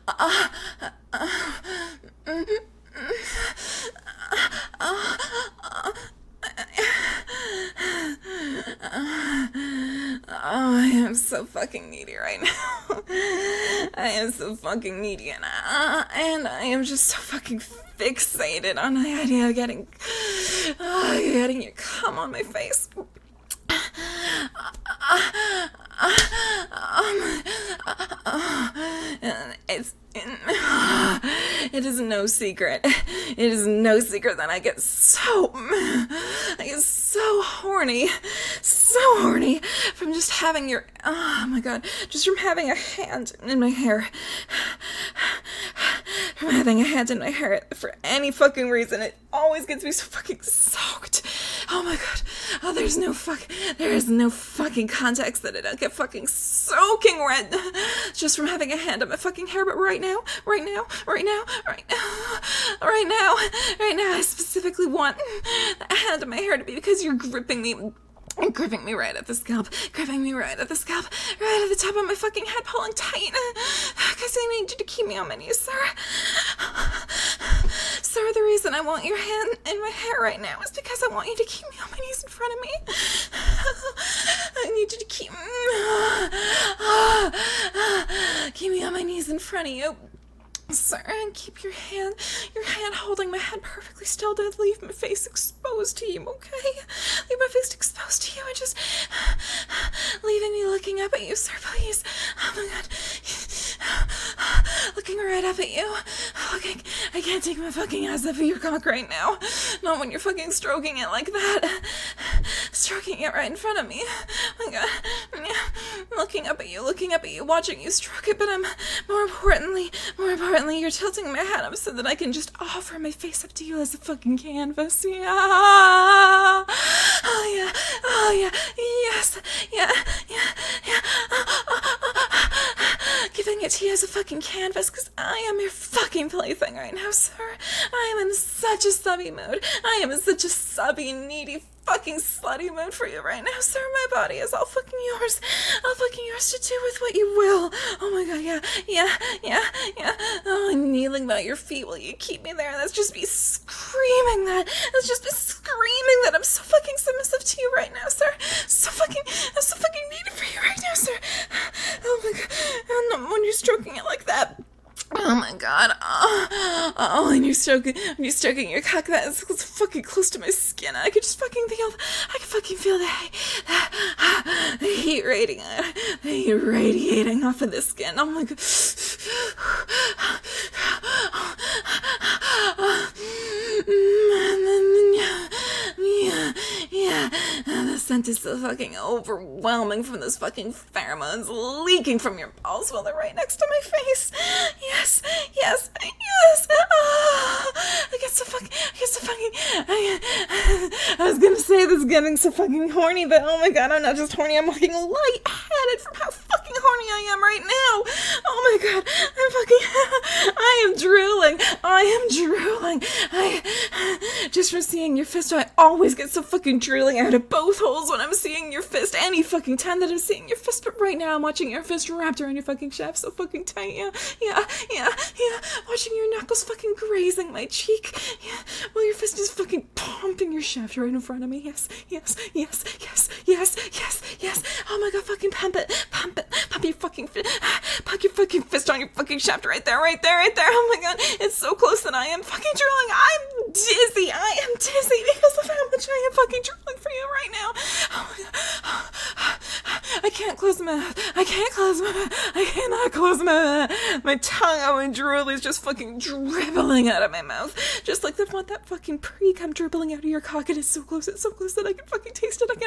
Oh, I am so fucking needy right now. I am so fucking needy, and I am just so fucking fixated on the idea of getting you cum on my face. It's it is no secret. It is no secret that I get so horny from just having your, oh my god, just from having a hand in my hair. From having a hand in my hair for any fucking reason. It always gets me so fucking soaked. Oh my god. Oh, there is no fucking context that I don't get fucking soaking wet just from having a hand on my fucking hair. But right now, I specifically want a hand on my hair to be because you're gripping me right at the scalp, right at the top of my fucking head, pulling tight, because I need you to keep me on my knees, sir. Sir, the reason I want your hand in my hair right now is because I want you to keep me on my knees in front of me. I need you to keep me on my knees in front of you. Sir, and keep your hand holding my head perfectly still. Don't leave my face exposed to you, okay? Leave my face exposed to you and just leaving me looking up at you, sir, please. Oh my god. Looking right up at you. Okay, I can't take my fucking eyes off of your cock right now. Not when you're fucking stroking it like that. Stroking it right in front of me. Oh my god. Looking up at you, watching you stroke it, but I'm more importantly, you're tilting my head up so that I can just offer my face up to you as a fucking canvas. Yeah. Oh yeah. Oh yeah. Yes. Yeah. Giving it to you as a fucking canvas, because I am your fucking plaything right now, sir. I am in such a subby mood. I am in such a subby, needy, fucking slutty mood for you right now, sir. My body is all fucking yours. All fucking yours to do with what you will. Oh my god, yeah. Oh, I'm kneeling by your feet while you keep me there. That's just me screaming that. That's just me screaming that I'm so fucking submissive to you right now, sir. I'm so fucking needy for you right now, sir. Oh my god. And when you're stroking it like that. Oh my god. Oh, and you're stroking your cock that is fucking close to my skin. I could fucking feel the heat radiating off of the skin. Oh my god. Yeah. The scent is so fucking overwhelming from those fucking pheromones leaking from your balls while they're right next to my face. Yes. Oh, I was gonna say this is getting so fucking horny, but oh my god, I'm not just horny, I'm fucking lightheaded from how fucking horny I am right now. Oh my god, I am drooling. Just from seeing your fist, I always get so fucking drooling out of both holes when I'm seeing your fist, any fucking time that I'm seeing your fist, but right now I'm watching your fist wrapped around your fucking shaft so fucking tight, yeah, watching your knuckles fucking grazing my cheek, yeah, while your fist is fucking pumping your shaft right in front of me, yes, oh my god, fucking pump your fucking fist on your fucking shaft right there, oh my god, it's so close that I am fucking drooling, I'm dizzy because of how much I am fucking drooling for you right now, oh my god, I cannot close my mouth, my tongue, my drool is just fucking dribbling out of my mouth, just like that fucking pre-cum dribbling out of your cock. It is so close that I can fucking taste it. I can,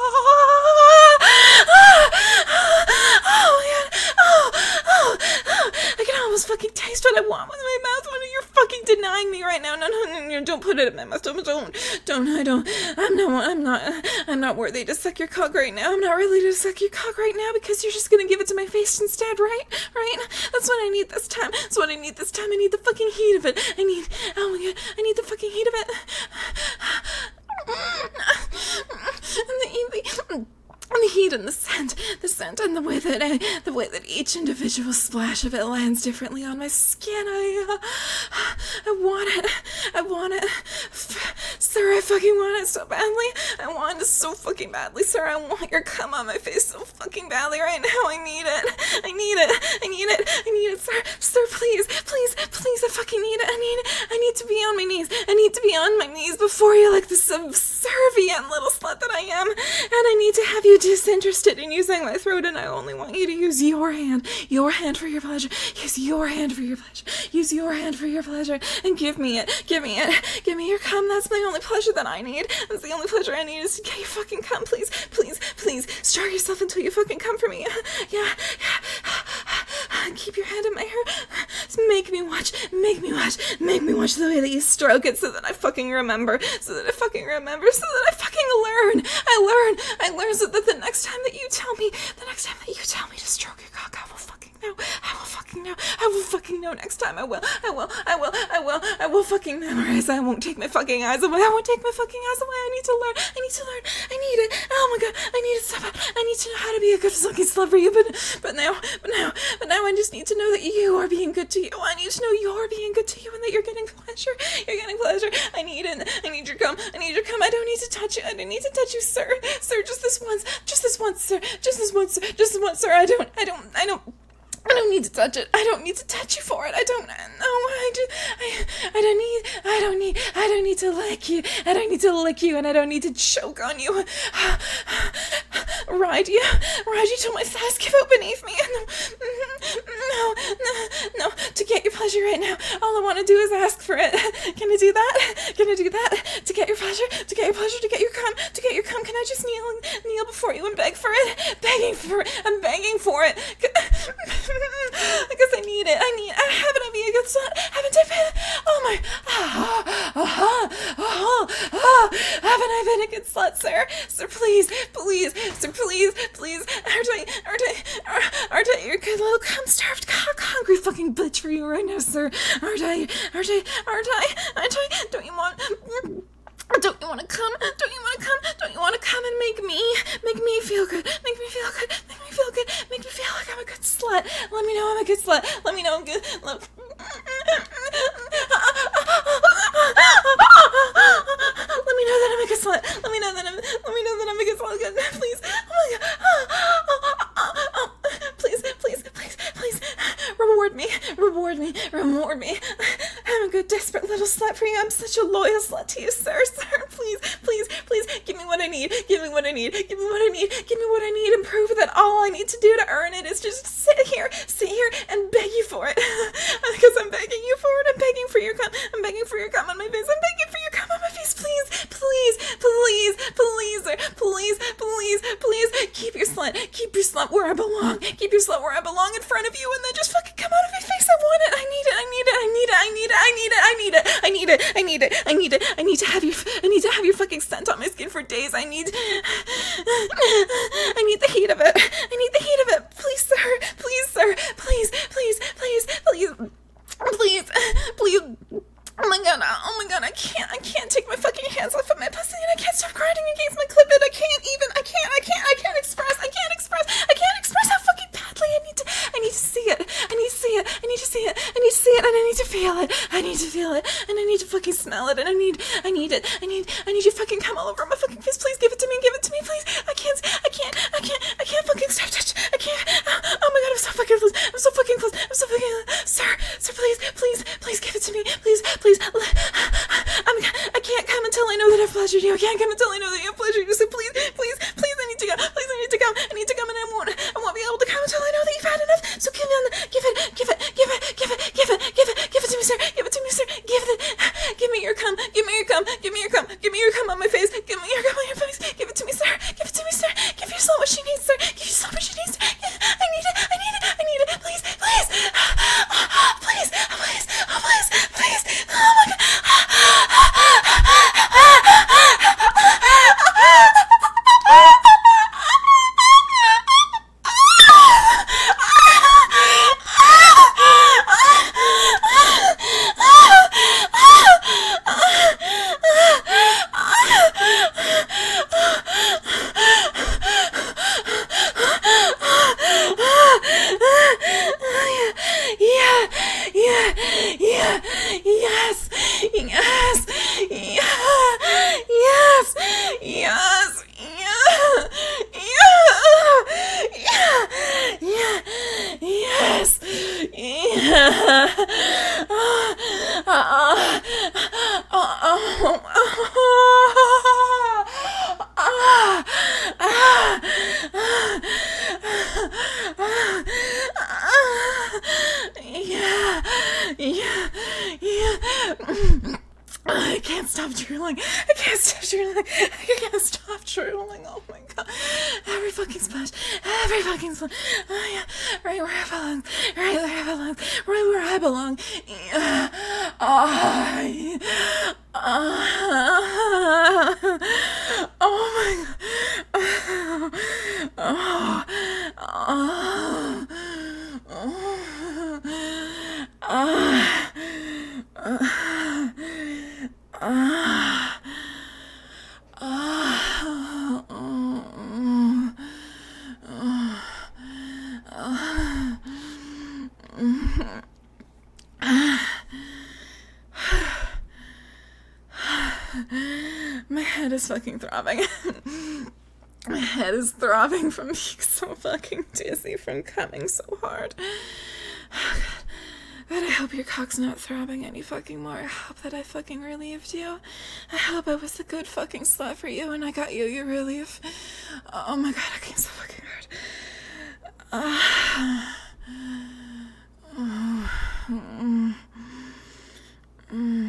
I can almost fucking taste what I want with my mouth when you're fucking denying me right now. No, don't put it in my mouth. I'm not worthy to suck your cock right now. I'm not really to suck your cock right now because you're just gonna give it to my face instead, right? That's what I need this time. I need the fucking heat of it. I need the fucking heat of it. And the heat and the scent, and the way that each individual splash of it lands differently on my skin. I want it, sir. I fucking want it so badly. I want it so fucking badly, sir. I want your cum on my face so fucking badly right now. I need it. I need it, sir, please, I fucking need it. I need to be on my knees. I need to be on my knees before you like the subservient little slut that I am. And I need to have you disinterested in using my throat, and I only want you to use your hand for your pleasure. Use your hand for your pleasure. Use your hand for your pleasure. And give me it. Give me your cum. That's the only pleasure that I need. That's the only pleasure I need is to get your fucking cum. Please. Stroke yourself until you fucking come for me. Yeah. Keep your hand in my hair. Make me watch the way that you stroke it so that I fucking remember. So that I fucking learn. I learn so that the next time that you tell me to stroke your cock, I will fucking know. I will fucking know next time. I will fucking memorize. I won't take my fucking eyes away. I need to learn. I need it. Oh my god. I need it so bad. I need to know how to be a good fucking slut for you. But now I just need to know that you are being good to you. I need to know you're being good to you and that you're getting pleasure. I need it. I need your cum. I don't need to touch you. I don't need to touch you, sir. Sir, just this once, sir. Sir. I don't need to touch it. I don't need to touch you for it. I don't need to lick you. I don't need to lick you, and I don't need to choke on you. Ride you till my thighs give out beneath me. No, to get your pleasure right now, all I want to do is ask for it. Can I do that? To get your pleasure, to get your cum, can I just kneel before you and beg for it? I'm begging for it. Because I need it. Haven't I been a good slut? Haven't I been? Oh my. Haven't I been a good slut, sir? Sir, please. Aren't I your good little cum-starved, hungry fucking bitch for you right now, sir? Aren't I? Don't you want to come? Don't you want to come and make me feel good? Make me feel like I'm a good slut. Let me know I'm a good slut. Let me know I'm good. Let me know that I'm a good slut. Let me know that I'm a good slut. Please. Oh my god. Please. Reward me. I'm a good desperate little slut for you. I'm such a loyal slut to you, sir. Please. Give me what I need. Give me what I need and prove that all I need to do to earn it is just sit here and beg you for it. Because I'm begging you for it. I'm begging for your cum. I'm begging for your cum on my face. I'm begging for your cum on my face. Please. Keep your slut where I belong. Keep your slut where I belong in front of you, and then just fucking come out of my face. I want it. I need it. I need to have your fucking scent on my skin for days. I need the heat of it. Please, sir. Oh my god, I can't take my fucking hands off of my pussy, and I can't stop grinding against my clip. I can't express how fucking badly I need to see it. I need to see it, and I need to feel it. And I need to fucking smell it, and I need you fucking come all over my fucking face. Please give it to me, please. I can't fucking stop touching. I can't. Oh my god, I'm so fucking close. Sir, please give it to me, please. I can't come until I know that I've pleasured you. I can't come until I know that you've pleasured you. So please, I need to come. And I won't be able to come until I know that you've had enough. So give it to me, sir. Give me your cum on my face. Give me your cum on your face. Give it to me, sir. Give your slut what she needs, sir. I need it. Please. Oh my god. Yeah, yeah, yeah. I can't stop drooling. I can't stop drooling. I can't stop drooling. Oh my god. Every fucking splash. Every fucking splash. Oh yeah. Right where I belong. Right where I belong. Right where I belong. Yeah. Oh my god. Oh. Oh. My head is fucking throbbing. My head is throbbing from being so fucking dizzy from coming so hard. But I hope your cock's not throbbing any fucking more. I hope that I fucking relieved you. I hope I was a good fucking slut for you and I got you your relief. Oh my god, I came so fucking hard.